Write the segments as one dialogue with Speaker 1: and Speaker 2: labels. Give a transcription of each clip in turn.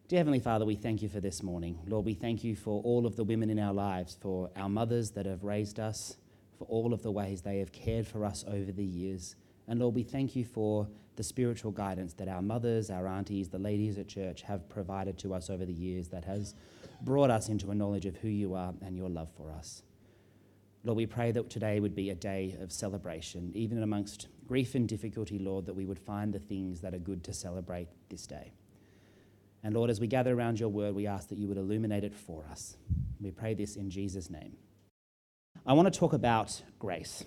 Speaker 1: Dear Heavenly Father, we thank you for this morning. Lord, we thank you for all of the women in our lives, for our mothers that have raised us, for all of the ways they have cared for us over the years. And Lord, we thank you for the spiritual guidance that our mothers, our aunties, the ladies at church have provided to us over the years that has brought us into a knowledge of who you are and your love for us. Lord, we pray that today would be a day of celebration, even amongst grief and difficulty, Lord, that we would find the things that are good to celebrate this day. And Lord, as we gather around your word, we ask that you would illuminate it for us. We pray this in Jesus' name. I want to talk about grace.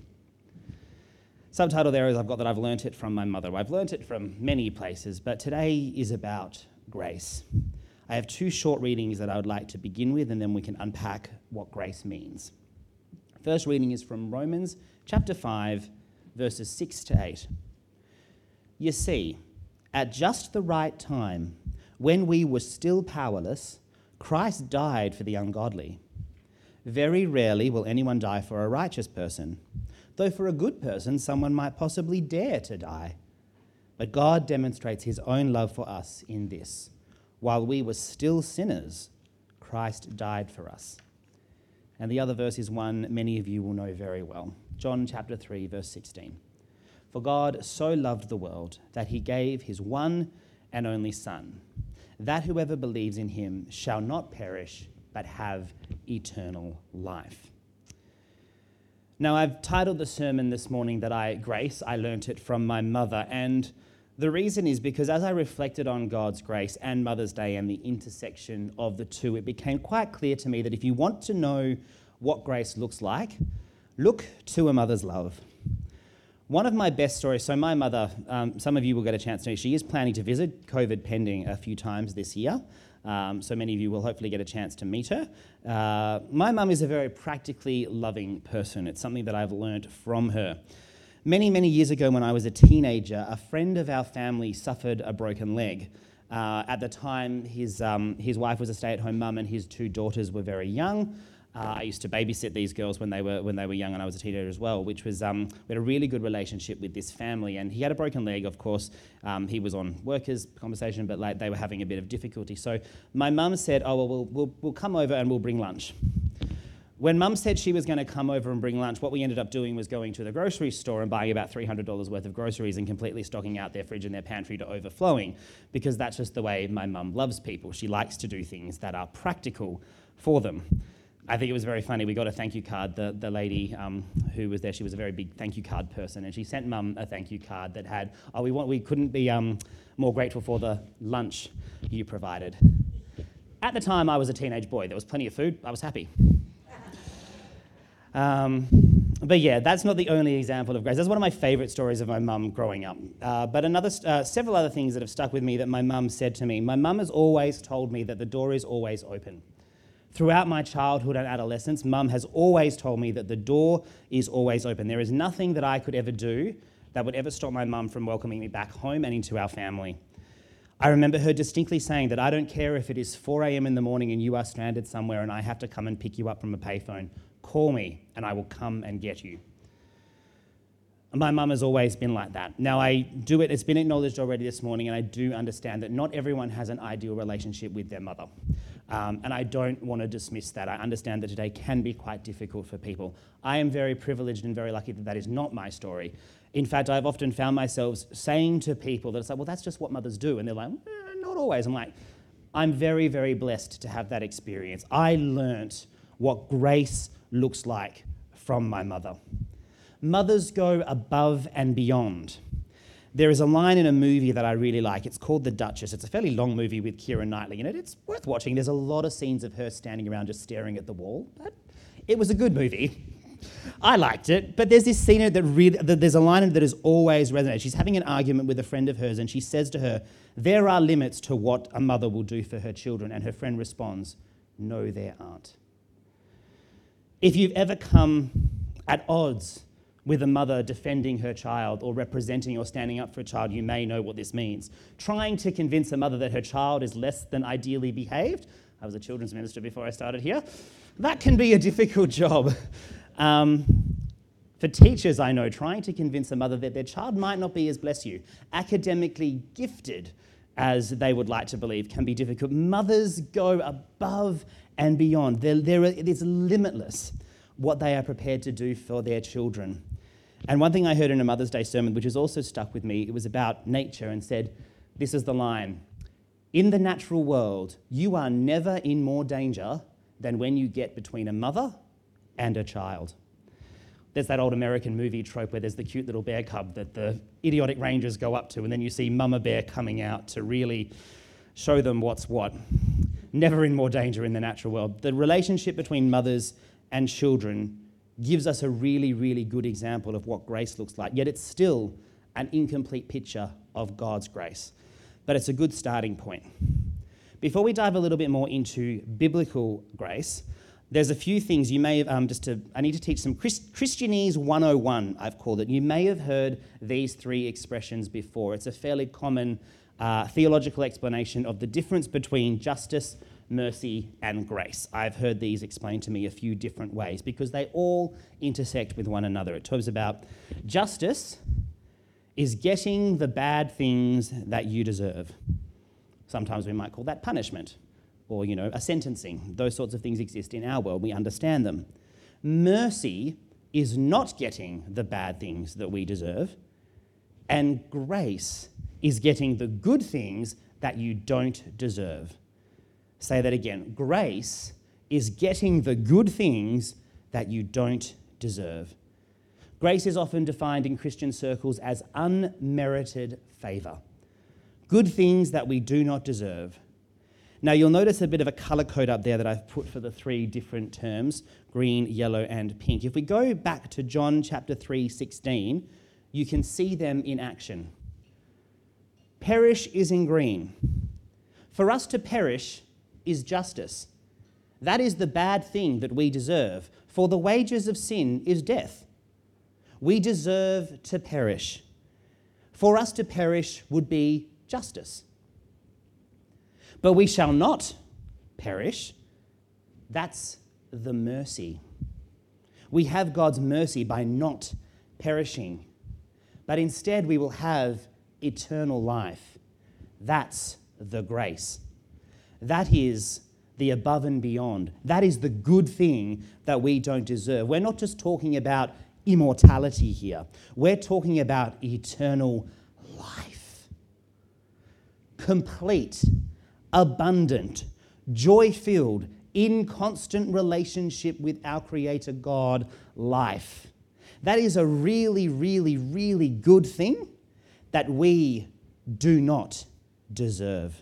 Speaker 1: Subtitle there is I've got that I've learnt it from my mother. I've learnt it from many places, but today is about grace. I have two short readings that I would like to begin with, and then we can unpack what grace means. First reading is from Romans chapter 5, verses 6 to 8. You see, at just the right time, when we were still powerless, Christ died for the ungodly. Very rarely will anyone die for a righteous person, though for a good person someone might possibly dare to die. But God demonstrates his own love for us in this: while we were still sinners, Christ died for us. And the other verse is one many of you will know very well. John chapter 3, verse 16. For God so loved the world that he gave his one and only Son, that whoever believes in him shall not perish, but have eternal life. Now, I've titled the sermon this morning Grace, I learnt it from my mother. And the reason is because as I reflected on God's grace and Mother's Day and the intersection of the two, it became quite clear to me that if you want to know what grace looks like, look to a mother's love. One of my best stories, so my mother, some of you will get a chance to know, she is planning to visit, COVID pending, a few times this year. So many of you will hopefully get a chance to meet her. My mum is a very practically loving person. It's something that I've learned from her. Many, many years ago when I was a teenager, a friend of our family suffered a broken leg. At the time, his wife was a stay-at-home mum and his two daughters were very young. I used to babysit these girls when they were young, and I was a teenager as well, which was, we had a really good relationship with this family. And he had a broken leg, of course. He was on workers' compensation, but they were having a bit of difficulty. So my mum said, we'll come over and we'll bring lunch. When Mum said she was going to come over and bring lunch, what we ended up doing was going to the grocery store and buying about $300 worth of groceries and completely stocking out their fridge and their pantry to overflowing, because that's just the way my mum loves people. She likes to do things that are practical for them. I think it was very funny. We got a thank you card. The lady who was there, she was a very big thank you card person, and she sent Mum a thank you card that had, we couldn't be more grateful for the lunch you provided. At the time, I was a teenage boy. There was plenty of food. I was happy. But yeah, that's not the only example of grace. That's one of my favourite stories of my mum growing up. But several other things that have stuck with me that my mum said to me. My mum has always told me that the door is always open. Throughout my childhood and adolescence, Mum has always told me that the door is always open. There is nothing that I could ever do that would ever stop my mum from welcoming me back home and into our family. I remember her distinctly saying that I don't care if it is 4 a.m. in the morning and you are stranded somewhere and I have to come and pick you up from a payphone. Call me and I will come and get you. My mum has always been like that. Now it's been acknowledged already this morning, and I do understand that not everyone has an ideal relationship with their mother. And I don't want to dismiss that. I understand that today can be quite difficult for people. I am very privileged and very lucky that that is not my story. In fact, I've often found myself saying to people that it's like, well, that's just what mothers do. And they're like, not always. I'm like, I'm very, very blessed to have that experience. I learnt what grace looks like from my mother. Mothers go above and beyond. There is a line in a movie that I really like. It's called The Duchess. It's a fairly long movie with Keira Knightley in it. It's worth watching. There's a lot of scenes of her standing around just staring at the wall, but it was a good movie. I liked it, but there's this scene in it there's a line in it that has always resonated. She's having an argument with a friend of hers, and she says to her, "There are limits to what a mother will do for her children," and her friend responds, "No, there aren't." If you've ever come at odds with a mother defending her child or representing or standing up for a child, you may know what this means. Trying to convince a mother that her child is less than ideally behaved. I was a children's minister before I started here. That can be a difficult job. For teachers, I know, trying to convince a mother that their child might not be, as bless you, academically gifted as they would like to believe, can be difficult. Mothers go above and beyond. It's limitless what they are prepared to do for their children. And one thing I heard in a Mother's Day sermon, which has also stuck with me, it was about nature and said, this is the line, "In the natural world, you are never in more danger than when you get between a mother and a child." There's that old American movie trope where there's the cute little bear cub that the idiotic rangers go up to, and then you see Mama Bear coming out to really show them what's what. Never in more danger in the natural world. The relationship between mothers and children gives us a really, really good example of what grace looks like, yet it's still an incomplete picture of God's grace. But it's a good starting point. Before we dive a little bit more into biblical grace, there's a few things you may have, I need to teach some Christianese 101, I've called it. You may have heard these three expressions before. It's a fairly common theological explanation of the difference between justice, mercy, and grace. I've heard these explained to me a few different ways because they all intersect with one another. It talks about justice is getting the bad things that you deserve. Sometimes we might call that punishment. Or, a sentencing. Those sorts of things exist in our world. We understand them. Mercy is not getting the bad things that we deserve. And grace is getting the good things that you don't deserve. Say that again. Grace is getting the good things that you don't deserve. Grace is often defined in Christian circles as unmerited favour. Good things that we do not deserve. Now, you'll notice a bit of a colour code up there that I've put for the three different terms, green, yellow, and pink. If we go back to John chapter 3:16, you can see them in action. Perish is in green. For us to perish is justice. That is the bad thing that we deserve, for the wages of sin is death. We deserve to perish. For us to perish would be justice. But we shall not perish. That's the mercy. We have God's mercy by not perishing. But instead we will have eternal life. That's the grace. That is the above and beyond. That is the good thing that we don't deserve. We're not just talking about immortality here. We're talking about eternal life. Complete, abundant, joy-filled, in constant relationship with our Creator God life. That is a really, really, really good thing that we do not deserve.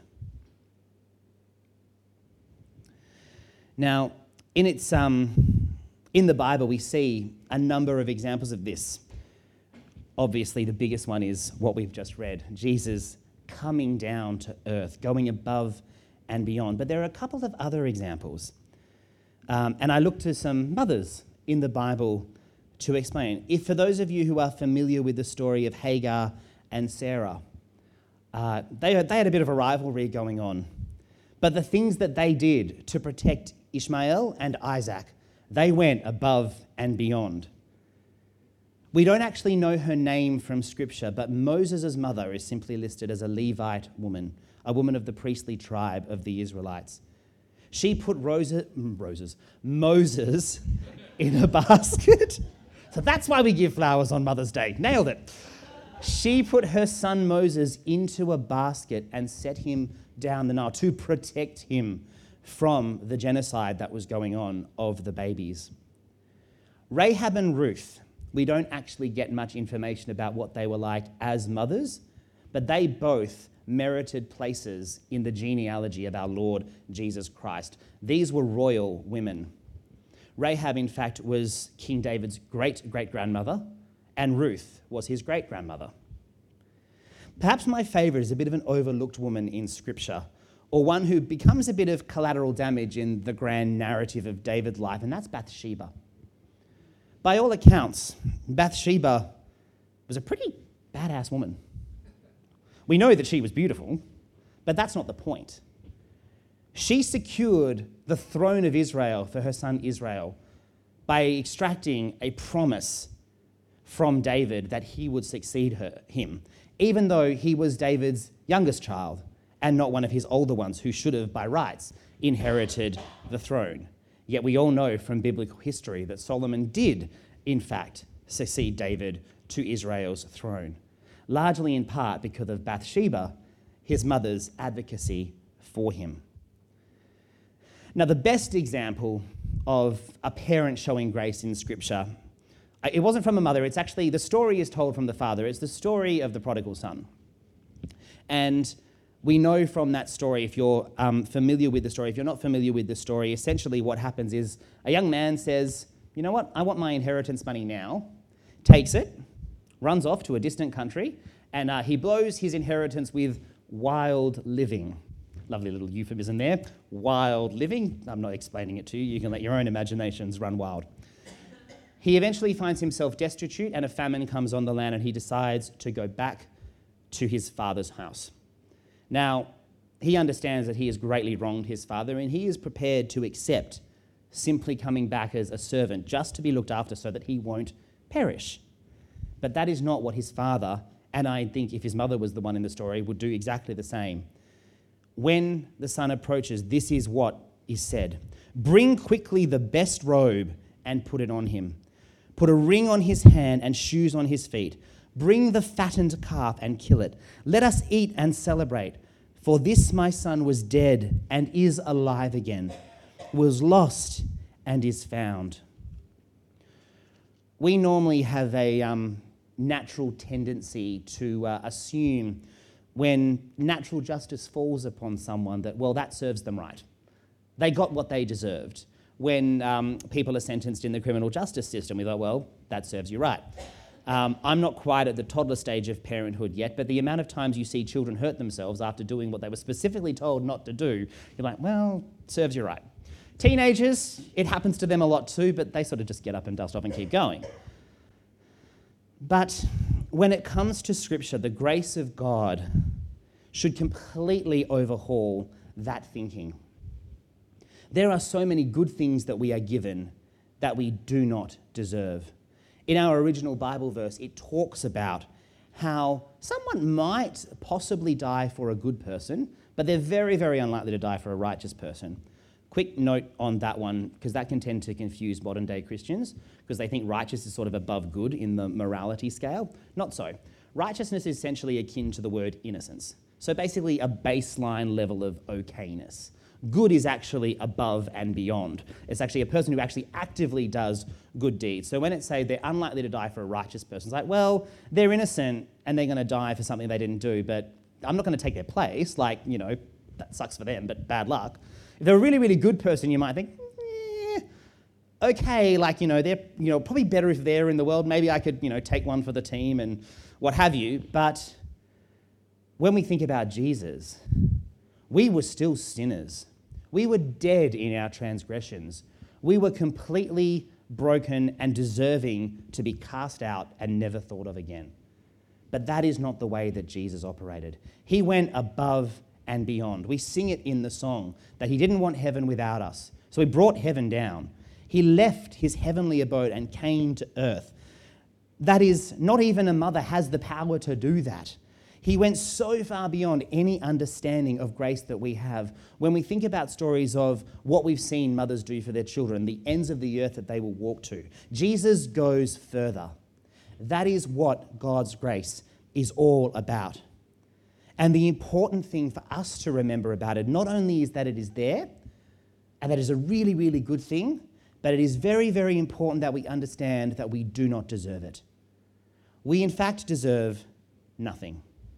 Speaker 1: Now, in the Bible, we see a number of examples of this. Obviously, the biggest one is what we've just read, Jesus coming down to earth, going above and beyond. But there are a couple of other examples. And I looked to some mothers in the Bible to explain. If for those of you who are familiar with the story of Hagar and Sarah, they had a bit of a rivalry going on. But the things that they did to protect Ishmael and Isaac, they went above and beyond. We don't actually know her name from Scripture, but Moses' mother is simply listed as a Levite woman, a woman of the priestly tribe of the Israelites. She put Moses in a basket. So that's why we give flowers on Mother's Day. Nailed it. She put her son Moses into a basket and set him down the Nile to protect him from the genocide that was going on of the babies. Rahab and Ruth, we don't actually get much information about what they were like as mothers, but they both merited places in the genealogy of our Lord Jesus Christ. These were royal women. Rahab, in fact, was King David's great-great-grandmother, and Ruth was his great-grandmother. Perhaps my favourite is a bit of an overlooked woman in Scripture, or one who becomes a bit of collateral damage in the grand narrative of David's life, and that's Bathsheba. By all accounts, Bathsheba was a pretty badass woman. We know that she was beautiful, but that's not the point. She secured the throne of Israel for her son Israel by extracting a promise from David that he would succeed him, even though he was David's youngest child and not one of his older ones who should have, by rights, inherited the throne. Yet we all know from biblical history that Solomon did, in fact, succeed David to Israel's throne, largely in part because of Bathsheba, his mother's advocacy for him. Now, the best example of a parent showing grace in Scripture, it wasn't from a mother, it's actually, the story is told from the father. It's the story of the prodigal son. And we know from that story, if you're familiar with the story, if you're not familiar with the story, essentially what happens is a young man says, you know what, I want my inheritance money now, takes it, runs off to a distant country, and he blows his inheritance with wild living. Lovely little euphemism there. Wild living. I'm not explaining it to you. You can let your own imaginations run wild. He eventually finds himself destitute and a famine comes on the land and he decides to go back to his father's house. Now, he understands that he has greatly wronged his father and he is prepared to accept simply coming back as a servant just to be looked after so that he won't perish. But that is not what his father, and I think if his mother was the one in the story, would do exactly the same. When the son approaches, this is what is said. Bring quickly the best robe and put it on him. Put a ring on his hand and shoes on his feet. Bring the fattened calf and kill it. Let us eat and celebrate. For this my son was dead and is alive again, was lost and is found. We normally have a natural tendency to assume when natural justice falls upon someone that, well, that serves them right. They got what they deserved. When people are sentenced in the criminal justice system, we thought, well, that serves you right. I'm not quite at the toddler stage of parenthood yet, but the amount of times you see children hurt themselves after doing what they were specifically told not to do, you're like, well, serves you right. Teenagers, it happens to them a lot too, but they sort of just get up and dust off and keep going. But when it comes to Scripture, the grace of God should completely overhaul that thinking. There are so many good things that we are given that we do not deserve. In our original Bible verse, it talks about how someone might possibly die for a good person, but they're very, very unlikely to die for a righteous person. Quick note on that one, because that can tend to confuse modern day Christians, because they think righteous is sort of above good in the morality scale. Not so. Righteousness is essentially akin to the word innocence. So basically a baseline level of okayness. Good is actually above and beyond. It's actually a person who actually actively does good deeds. So when it say they're unlikely to die for a righteous person, it's like, well, they're innocent and they're going to die for something they didn't do, but I'm not going to take their place. Like, you know, that sucks for them, but bad luck. If they're a really, really good person, you might think, okay, like, they're, probably better if they're in the world. Maybe I could, take one for the team and what have you. But when we think about Jesus, we were still sinners. We were dead in our transgressions. We were completely broken and deserving to be cast out and never thought of again. But that is not the way that Jesus operated. He went above and beyond. We sing it in the song that he didn't want heaven without us. So he brought heaven down. He left his heavenly abode and came to earth. That is, not even a mother has the power to do that. He went so far beyond any understanding of grace that we have. When we think about stories of what we've seen mothers do for their children, the ends of the earth that they will walk to, Jesus goes further. That is what God's grace is all about. And the important thing for us to remember about it, not only is that it is there, and that is a really, really good thing, but it is very, very important that we understand that we do not deserve it. We, in fact, deserve nothing.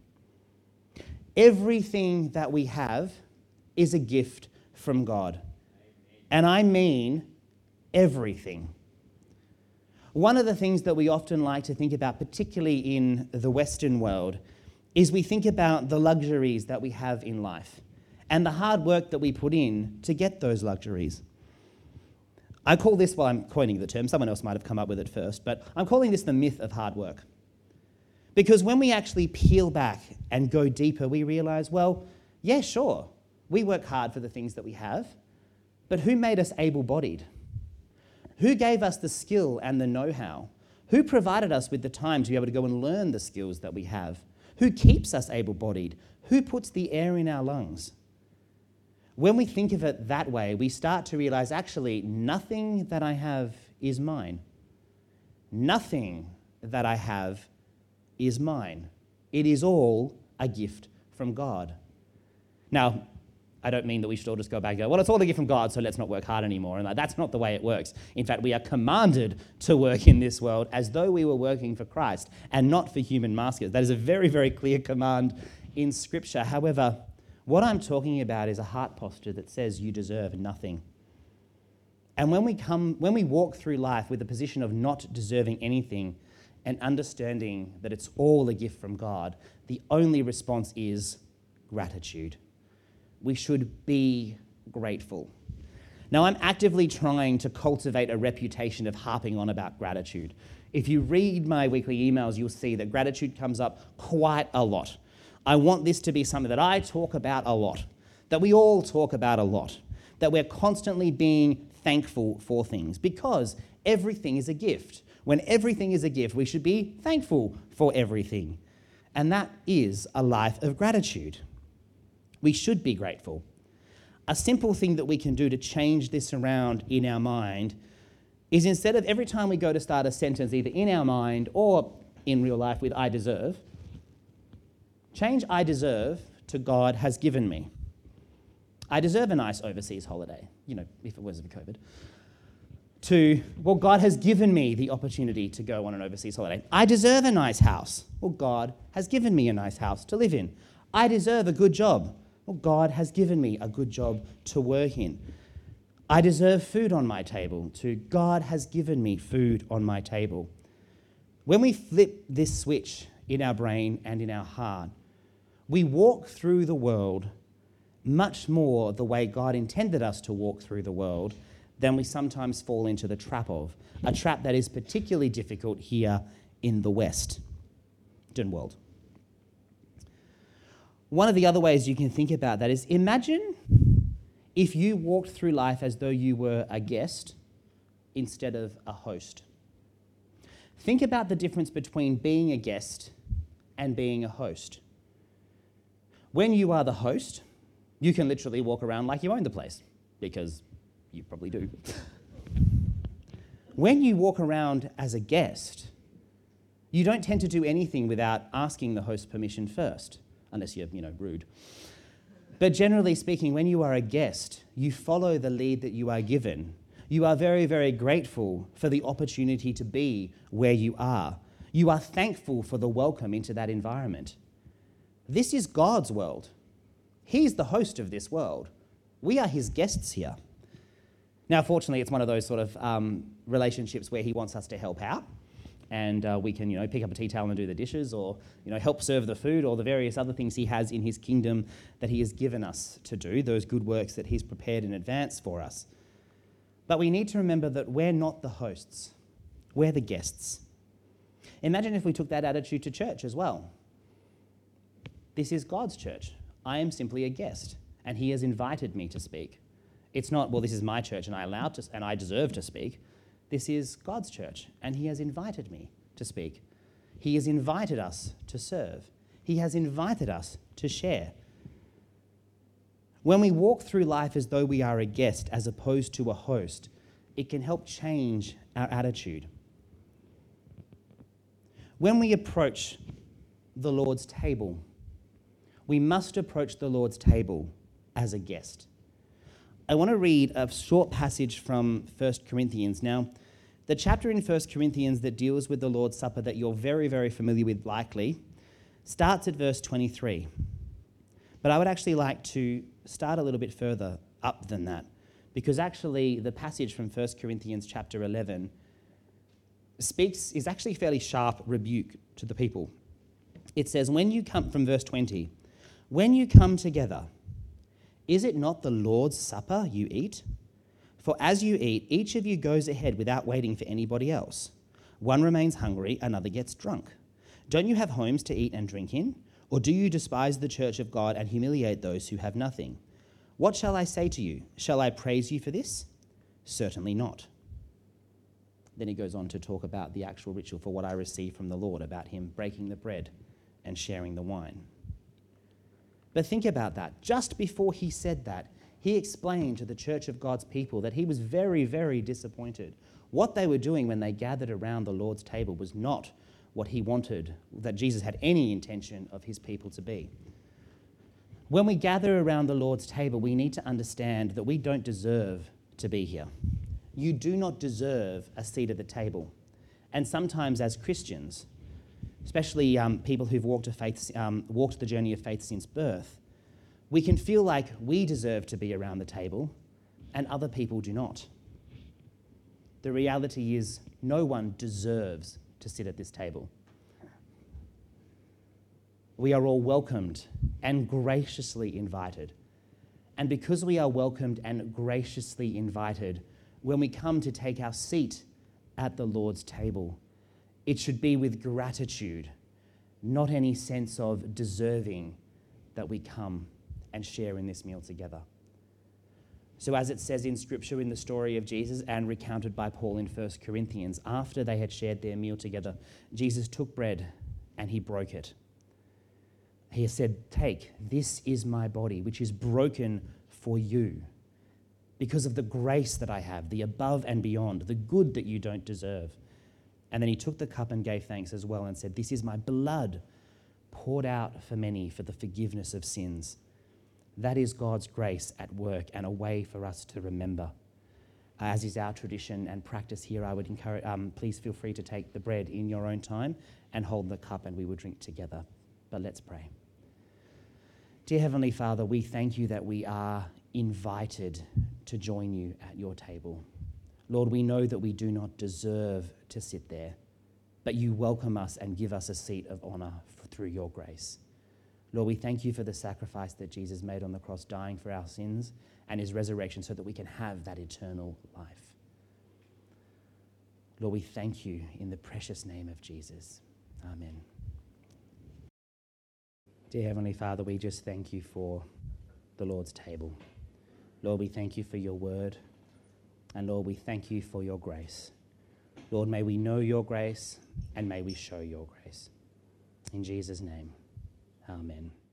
Speaker 1: Everything that we have is a gift from God. And I mean everything. One of the things that we often like to think about, particularly in the Western world, is we think about the luxuries that we have in life and the hard work that we put in to get those luxuries. I call this, well, I'm coining the term, someone else might have come up with it first, but I'm calling this the myth of hard work. Because when we actually peel back and go deeper, we realize, well, yeah, sure, we work hard for the things that we have, but who made us able-bodied? Who gave us the skill and the know-how? Who provided us with the time to be able to go and learn the skills that we have? Who keeps us able-bodied? Who puts the air in our lungs? When we think of it that way, we start to realize actually nothing that I have is mine. Nothing that I have is mine. It is all a gift from God. Now, I don't mean that we should all just go back and go, well, it's all a gift from God, so let's not work hard anymore. And that's not the way it works. In fact, we are commanded to work in this world as though we were working for Christ and not for human masters. That is a very, very clear command in Scripture. However, what I'm talking about is a heart posture that says you deserve nothing. And when we walk through life with a position of not deserving anything and understanding that it's all a gift from God, the only response is gratitude. We should be grateful. Now, I'm actively trying to cultivate a reputation of harping on about gratitude. If you read my weekly emails, you'll see that gratitude comes up quite a lot. I want this to be something that I talk about a lot, that we all talk about a lot, that we're constantly being thankful for things, because everything is a gift. When everything is a gift, we should be thankful for everything. And that is a life of gratitude. We should be grateful. A simple thing that we can do to change this around in our mind is, instead of every time we go to start a sentence, either in our mind or in real life with I deserve, change I deserve to God has given me. I deserve a nice overseas holiday, if it wasn't for COVID. To, well, God has given me the opportunity to go on an overseas holiday. I deserve a nice house. Well, God has given me a nice house to live in. I deserve a good job. Well, God has given me a good job to work in. I deserve food on my table. To, God has given me food on my table. When we flip this switch in our brain and in our heart, we walk through the world much more the way God intended us to walk through the world than we sometimes fall into the trap of, a trap that is particularly difficult here in the Western world. One of the other ways you can think about that is, imagine if you walked through life as though you were a guest instead of a host. Think about the difference between being a guest and being a host. When you are the host, you can literally walk around like you own the place, because you probably do. When you walk around as a guest, you don't tend to do anything without asking the host permission first, unless you're, rude. But generally speaking, when you are a guest, you follow the lead that you are given. You are very, very grateful for the opportunity to be where you are. You are thankful for the welcome into that environment. This is God's world. He's the host of this world. We are his guests here. Now, fortunately, it's one of those sort of relationships where he wants us to help out, and we can, pick up a tea towel and do the dishes, or, help serve the food, or the various other things he has in his kingdom that he has given us to do, those good works that he's prepared in advance for us. But we need to remember that we're not the hosts. We're the guests. Imagine if we took that attitude to church as well. This is God's church. I am simply a guest, and he has invited me to speak. It's not, well, this is my church and I deserve to speak. This is God's church, and he has invited me to speak. He has invited us to serve. He has invited us to share. When we walk through life as though we are a guest as opposed to a host, it can help change our attitude. When we approach the Lord's table, we must approach the Lord's table as a guest. I want to read a short passage from 1 Corinthians. Now, the chapter in 1 Corinthians that deals with the Lord's Supper that you're very, very familiar with likely starts at verse 23. But I would actually like to start a little bit further up than that, because actually the passage from 1 Corinthians chapter 11 is actually a fairly sharp rebuke to the people. It says, from verse 20, when you come together, is it not the Lord's Supper you eat? For as you eat, each of you goes ahead without waiting for anybody else. One remains hungry, another gets drunk. Don't you have homes to eat and drink in? Or do you despise the church of God and humiliate those who have nothing? What shall I say to you? Shall I praise you for this? Certainly not. Then he goes on to talk about the actual ritual for what I received from the Lord, about him breaking the bread and sharing the wine. But think about that. Just before he said that, he explained to the church of God's people that he was very, very disappointed. What they were doing when they gathered around the Lord's table was not what he wanted, that Jesus had any intention of his people to be. When we gather around the Lord's table, we need to understand that we don't deserve to be here. You do not deserve a seat at the table. And sometimes as Christians, especially people who've walked the journey of faith since birth, we can feel like we deserve to be around the table and other people do not. The reality is no one deserves to sit at this table. We are all welcomed and graciously invited. And because we are welcomed and graciously invited, when we come to take our seat at the Lord's table, it should be with gratitude, not any sense of deserving that we come and share in this meal together. So as it says in Scripture in the story of Jesus and recounted by Paul in 1 Corinthians, after they had shared their meal together, Jesus took bread and he broke it. He said, "Take, this is my body, which is broken for you because of the grace that I have, the above and beyond, the good that you don't deserve." And then he took the cup and gave thanks as well and said, "This is my blood poured out for many for the forgiveness of sins." That is God's grace at work and a way for us to remember. As is our tradition and practice here, I would encourage, please feel free to take the bread in your own time and hold the cup and we will drink together. But let's pray. Dear Heavenly Father, we thank you that we are invited to join you at your table. Lord, we know that we do not deserve to sit there, but you welcome us and give us a seat of honor through your grace. Lord, we thank you for the sacrifice that Jesus made on the cross, dying for our sins, and his resurrection so that we can have that eternal life. Lord, we thank you in the precious name of Jesus. Amen. Dear Heavenly Father, we just thank you for the Lord's table. Lord, we thank you for your word. And Lord, we thank you for your grace. Lord, may we know your grace and may we show your grace. In Jesus' name, amen.